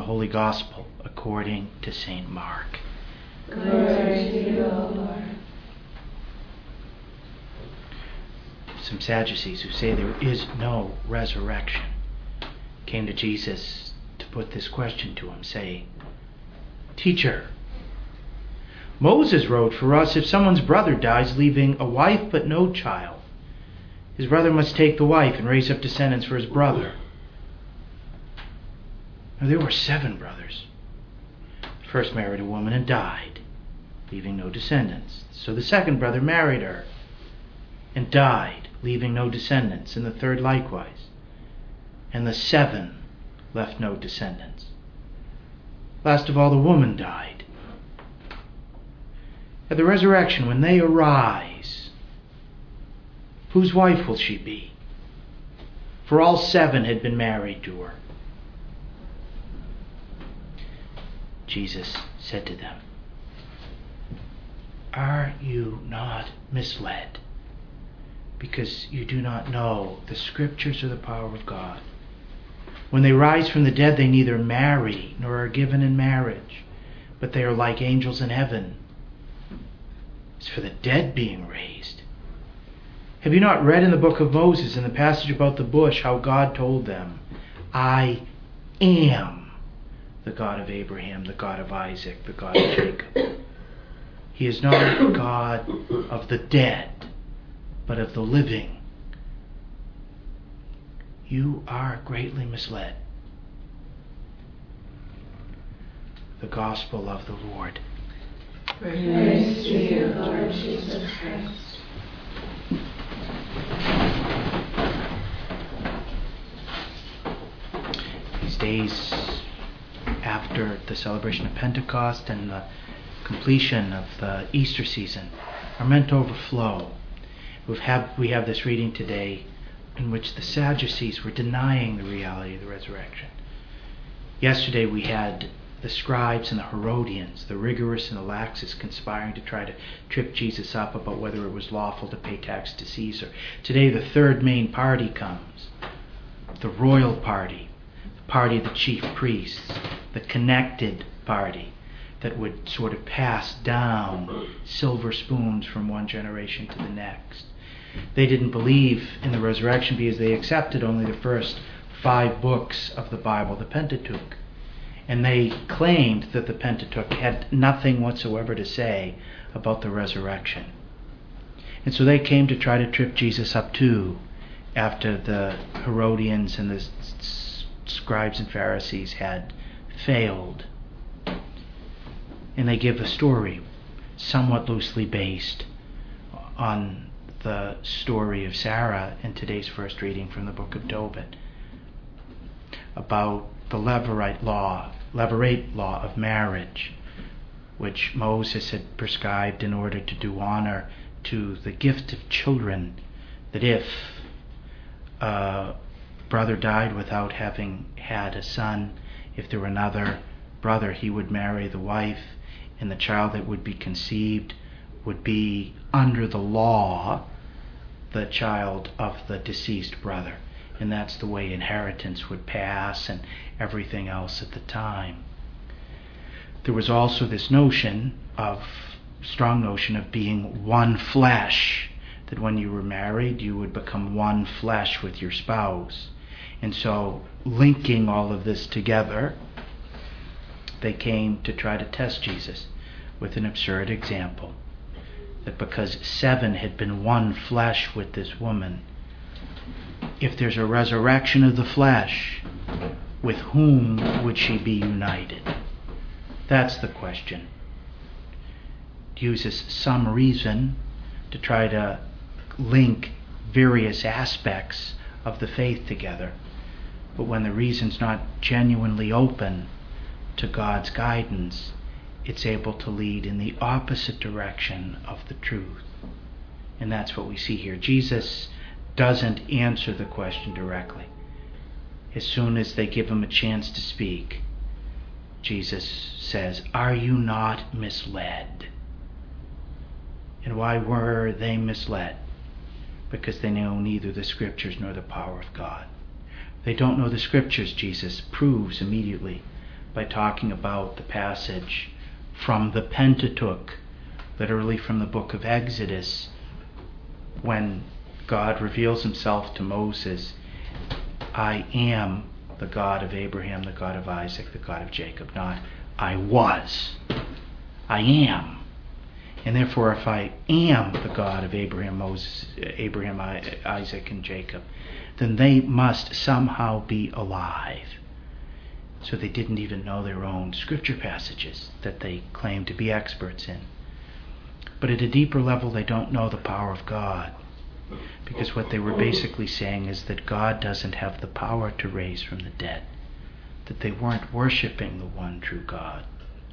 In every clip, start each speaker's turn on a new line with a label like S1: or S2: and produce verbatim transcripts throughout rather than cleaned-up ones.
S1: Holy Gospel according to Saint Mark.
S2: Glory to you, O Lord.
S1: Some Sadducees who say there is no resurrection came to Jesus to put this question to him, saying, "Teacher, Moses wrote for us, if someone's brother dies leaving a wife but no child, his brother must take the wife and raise up descendants for his brother. Now there were seven brothers. The first married a woman and died, leaving no descendants. So the second brother married her and died, leaving no descendants, and the third likewise. And the seven left no descendants. Last of all, the woman died. At the resurrection, when they arise, whose wife will she be? For all seven had been married to her." Jesus said to them, "Are you not misled, because you do not know the Scriptures or the power of God? When they rise from the dead, they neither marry nor are given in marriage, but they are like angels in heaven. As for the dead being raised, have you not read in the book of Moses, in the passage about the bush, how God told them, 'I am the God of Abraham, the God of Isaac, the God of Jacob'? He is not the God of the dead, but of the living. You are greatly misled." The Gospel of the Lord.
S2: Praise to you, Lord Jesus Christ.
S1: These days after the celebration of Pentecost and the completion of the Easter season are meant to overflow. We've have, we have this reading today in which the Sadducees were denying the reality of the resurrection. Yesterday we had the scribes and the Herodians, the rigorous and the laxists, conspiring to try to trip Jesus up about whether it was lawful to pay tax to Caesar. Today the third main party comes, the royal party, the party of the chief priests, the connected party that would sort of pass down silver spoons from one generation to the next. They didn't believe in the resurrection because they accepted only the first five books of the Bible, the Pentateuch. And they claimed that the Pentateuch had nothing whatsoever to say about the resurrection. And so they came to try to trip Jesus up too, after the Herodians and the scribes and Pharisees had failed. And they give a story somewhat loosely based on the story of Sarah in today's first reading from the book of Tobit, about the Levirate law, Levirate law of marriage, which Moses had prescribed in order to do honor to the gift of children, that if a brother died without having had a son, if there were another brother, he would marry the wife, and the child that would be conceived would be, under the law, the child of the deceased brother. And that's the way inheritance would pass and everything else at the time. There was also this notion of, strong notion of being one flesh, that when you were married, you would become one flesh with your spouse. And so, linking all of this together, they came to try to test Jesus with an absurd example, that because seven had been one flesh with this woman, if there's a resurrection of the flesh, with whom would she be united? That's the question. It uses some reason to try to link various aspects of the faith together. But when the reason's not genuinely open to God's guidance, it's able to lead in the opposite direction of the truth. And that's what we see here. Jesus doesn't answer the question directly. As soon as they give him a chance to speak, Jesus says, "Are you not misled?" And why were they misled? Because they know neither the Scriptures nor the power of God. They don't know the Scriptures, Jesus proves immediately by talking about the passage from the Pentateuch, literally from the book of Exodus, when God reveals himself to Moses. I am the God of Abraham, the God of Isaac, the God of Jacob. Not I was. I am. And therefore, if I am the God of Abraham, Moses, Abraham, Isaac, and Jacob, then they must somehow be alive. So they didn't even know their own scripture passages that they claimed to be experts in. But at a deeper level, they don't know the power of God. Because what they were basically saying is that God doesn't have the power to raise from the dead. That they weren't worshiping the one true God.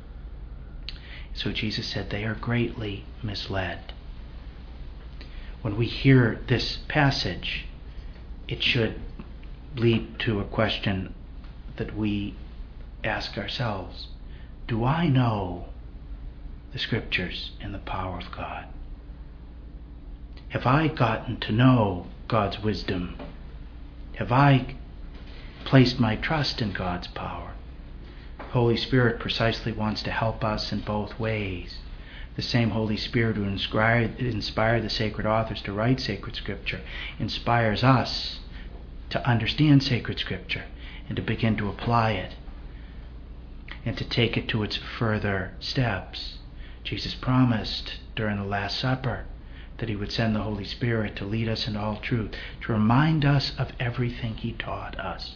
S1: So Jesus said they are greatly misled. When we hear this passage, it should lead to a question that we ask ourselves. Do I know the scriptures and the power of God? Have I gotten to know God's wisdom? Have I placed my trust in God's power? Holy Spirit precisely wants to help us in both ways. The same Holy Spirit who inspired, inspired the sacred authors to write sacred scripture inspires us to understand sacred scripture and to begin to apply it and to take it to its further steps. Jesus promised during the Last Supper that he would send the Holy Spirit to lead us in all truth, to remind us of everything he taught us.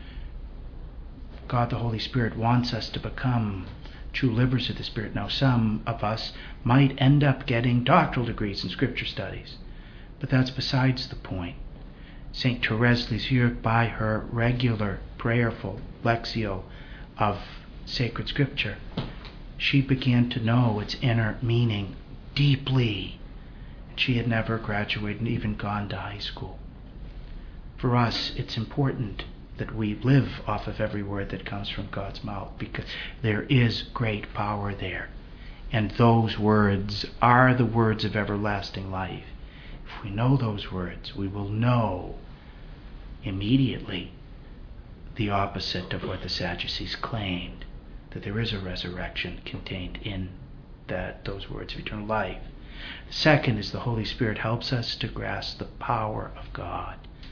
S1: God the Holy Spirit wants us to become true livers of the Spirit. Now, some of us might end up getting doctoral degrees in scripture studies, but that's besides the point. Saint Therese Lisieux, by her regular prayerful lectio of sacred scripture, she began to know its inner meaning deeply. She had never graduated and even gone to high school. For us, it's important that we live off of every word that comes from God's mouth, because there is great power there. And those words are the words of everlasting life. If we know those words, we will know immediately the opposite of what the Sadducees claimed, that there is a resurrection contained in that those words of eternal life. Second is the Holy Spirit helps us to grasp the power of God.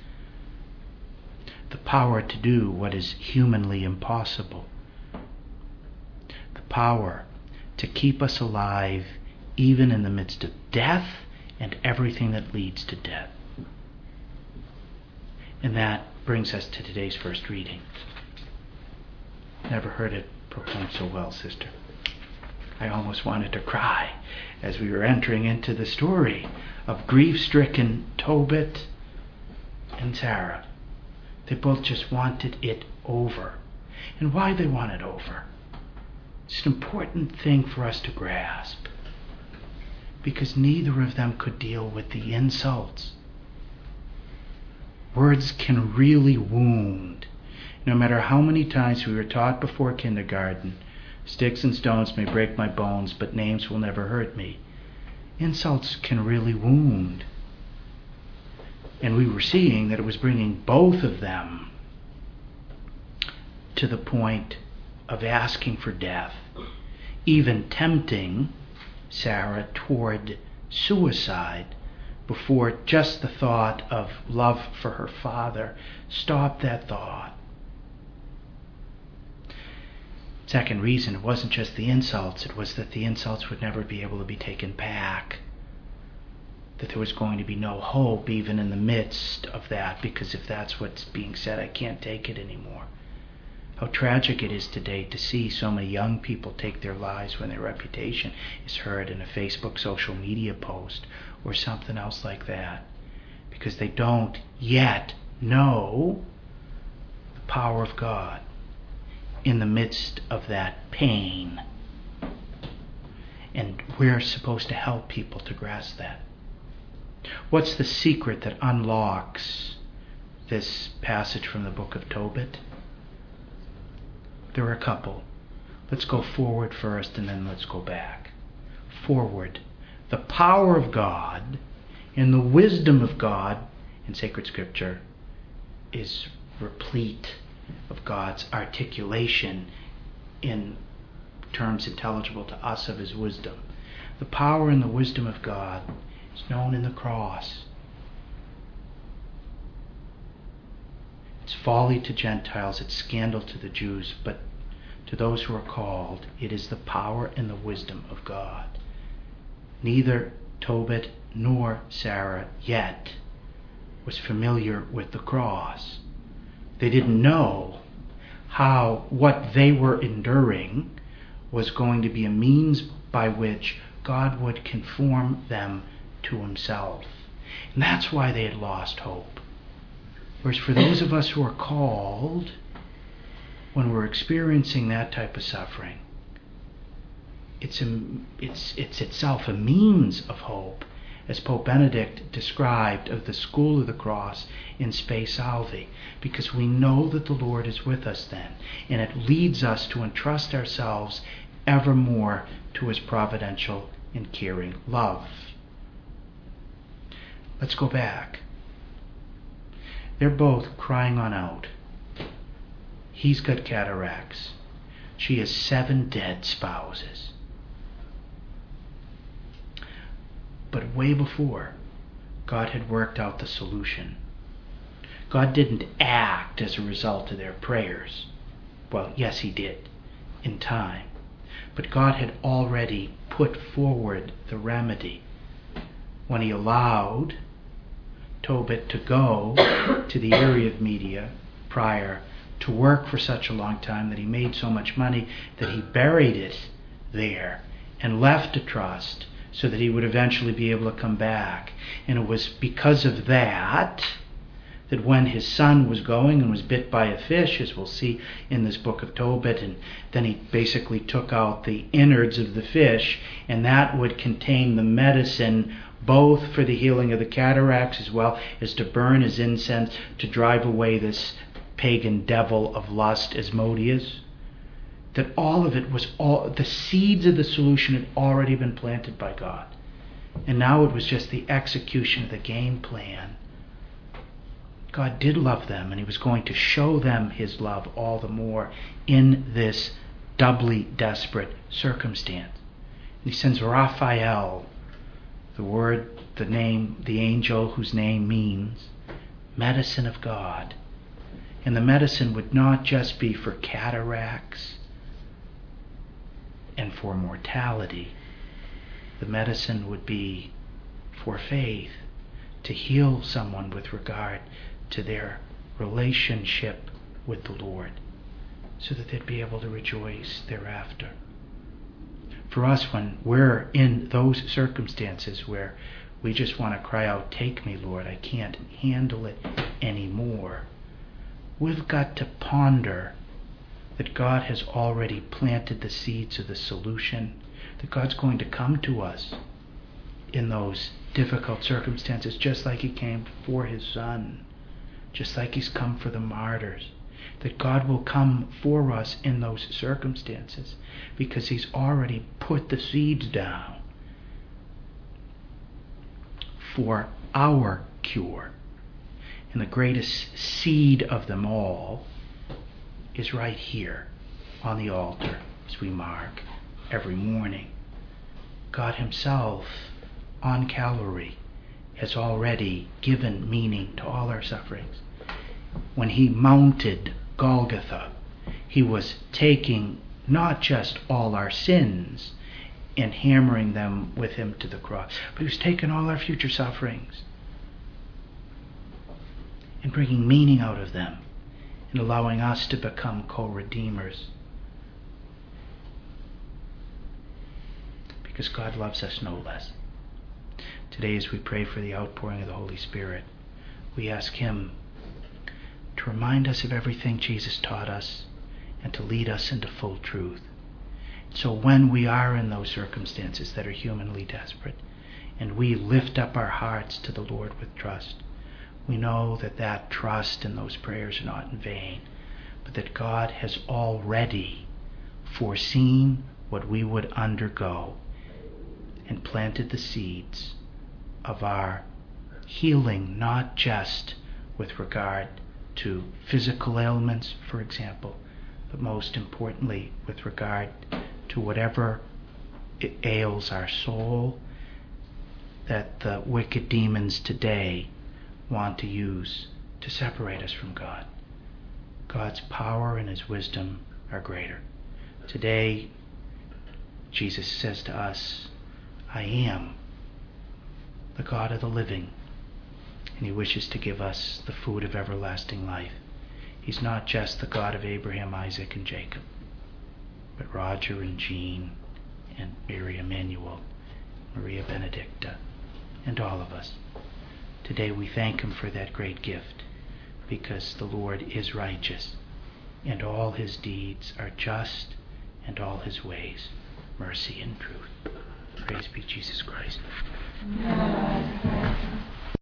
S1: The power to do what is humanly impossible. The power to keep us alive even in the midst of death and everything that leads to death. And that brings us to today's first reading. Never heard it proclaimed so well, sister. I almost wanted to cry as we were entering into the story of grief-stricken Tobit and Sarah. They both just wanted it over. And why they want it over? It's an important thing for us to grasp. Because neither of them could deal with the insults. Words can really wound. No matter how many times we were taught before kindergarten, sticks and stones may break my bones, but names will never hurt me. Insults can really wound. And we were seeing that it was bringing both of them to the point of asking for death, even tempting Sarah toward suicide before just the thought of love for her father stopped that thought. Second reason, it wasn't just the insults, it was that the insults would never be able to be taken back. That there was going to be no hope even in the midst of that, because if that's what's being said, I can't take it anymore. How tragic it is today to see so many young people take their lives when their reputation is heard in a Facebook social media post or something else like that, because they don't yet know the power of God in the midst of that pain. And we're supposed to help people to grasp that. What's the secret that unlocks this passage from the book of Tobit? There are a couple. Let's go forward first and then let's go back. Forward. The power of God and the wisdom of God in sacred scripture is replete of God's articulation in terms intelligible to us of his wisdom. The power and the wisdom of God is known in the cross. It's folly to Gentiles, it's scandal to the Jews, but to those who are called, it is the power and the wisdom of God. Neither Tobit nor Sarah yet was familiar with the cross. They didn't know how what they were enduring was going to be a means by which God would conform them to himself. And that's why they had lost hope. Whereas for those of us who are called, when we're experiencing that type of suffering, it's, a, it's, it's itself a means of hope, as Pope Benedict described of the school of the cross in Spe Salvi, because we know that the Lord is with us then, and it leads us to entrust ourselves evermore to his providential and caring love. Let's go back. They're both crying on out. He's got cataracts. She has seven dead spouses. But way before, God had worked out the solution. God didn't act as a result of their prayers. Well, yes, he did, in time. But God had already put forward the remedy when he allowed Tobit to go to the area of Media prior, to work for such a long time that he made so much money that he buried it there and left a trust so that he would eventually be able to come back. And it was because of that that when his son was going and was bit by a fish, as we'll see in this book of Tobit, and then he basically took out the innards of the fish, and that would contain the medicine both for the healing of the cataracts as well as to burn as incense to drive away this pagan devil of lust, Asmodeus. That all of it was, all the seeds of the solution had already been planted by God. And now it was just the execution of the game plan. God did love them, and he was going to show them his love all the more in this doubly desperate circumstance. And he sends Raphael, the word, the name, the angel whose name means medicine of God. And the medicine would not just be for cataracts and for mortality. The medicine would be for faith, to heal someone with regard to their relationship with the Lord, so that they'd be able to rejoice thereafter. For us, when we're in those circumstances where we just want to cry out, "Take me, Lord, I can't handle it anymore," we've got to ponder that God has already planted the seeds of the solution, that God's going to come to us in those difficult circumstances, just like he came for his son, just like he's come for the martyrs, that God will come for us in those circumstances because he's already put the seeds down for our cure. And the greatest seed of them all is right here on the altar as we mark every morning. God himself on Calvary has already given meaning to all our sufferings. When he mounted Golgotha, he was taking not just all our sins and hammering them with him to the cross, but he was taking all our future sufferings and bringing meaning out of them and allowing us to become co-redeemers. Because God loves us no less. Today, as we pray for the outpouring of the Holy Spirit, we ask him to remind us of everything Jesus taught us and to lead us into full truth. So when we are in those circumstances that are humanly desperate, and we lift up our hearts to the Lord with trust, we know that that trust and those prayers are not in vain, but that God has already foreseen what we would undergo and planted the seeds of our healing, not just with regard to physical ailments, for example, but most importantly, with regard to whatever ails our soul that the wicked demons today want to use to separate us from God. God's power and His wisdom are greater. Today, Jesus says to us, I am the God of the living, and He wishes to give us the food of everlasting life. He's not just the God of Abraham, Isaac, and Jacob, but Roger and Jean and Mary Emanuel, Maria Benedicta, and all of us. Today we thank Him for that great gift, because the Lord is righteous, and all His deeds are just, and all His ways mercy and truth. Praise be Jesus Christ.